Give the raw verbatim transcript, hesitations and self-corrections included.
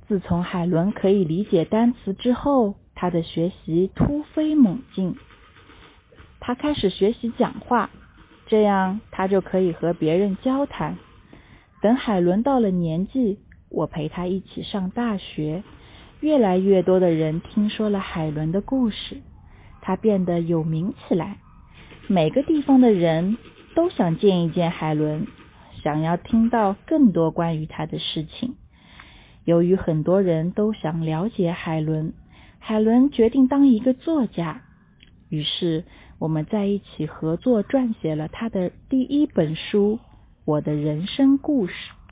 自从海伦可以理解单词之后，他的学习突飞猛进。他开始学习讲话，这样他就可以和别人交谈。等海伦到了年纪，我陪他一起上大学，越来越多的人听说了海伦的故事，他变得有名起来。每个地方的人都想见一见海伦，想要听到更多关于他的事情。由于很多人都想了解海伦，海伦决定当一个作家。于是我们在一起合作撰写了他的第一本书《我的人生故事》。